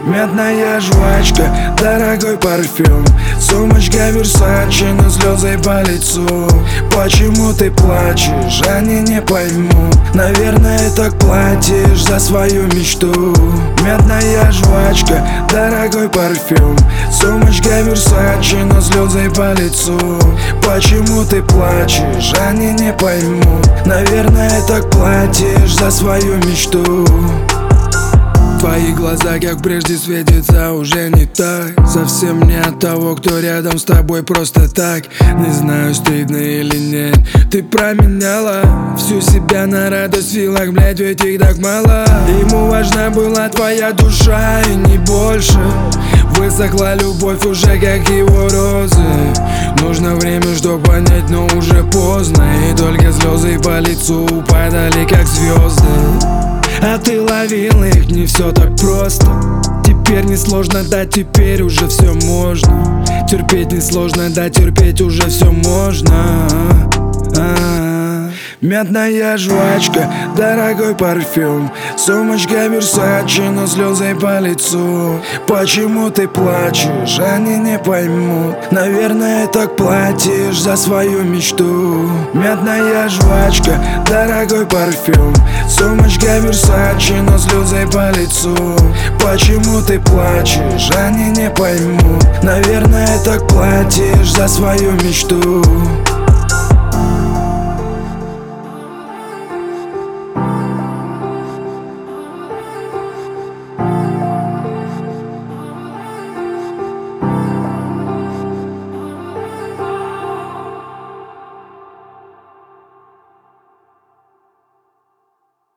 Мятная жвачка, дорогой парфюм, сумочка Versace, но слезы по лицу. Почему ты плачешь, они не поймут. Наверное, так платишь за свою мечту. Мятная жвачка, дорогой парфюм, сумочка Versace, но слезы по лицу. Почему ты плачешь, они не поймут. Наверное, так платишь за свою мечту. Твои глаза, как прежде, светятся уже не так. Совсем не от того, кто рядом с тобой просто так. Не знаю, стыдно или нет, ты променяла всю себя на радость в силах, блядь, ведь их так мало. Ему важна была твоя душа и не больше. Высохла любовь уже, как его розы. Нужно время, чтоб понять, но уже поздно. И только слезы по лицу падали, как звезды. А ты ловил их, не все так просто. Теперь не сложно, да, теперь уже все можно. Терпеть не сложно, да, терпеть уже все можно. Мятная жвачка, дорогой парфюм, сумочка Versace, но слезы по лицу. Почему ты плачешь, они не поймут. Наверное, так платишь за свою мечту. Мятная жвачка, дорогой парфюм, сумочка Versace, но слезы по лицу. Почему ты плачешь, они не поймут. Наверное, так платишь за свою мечту.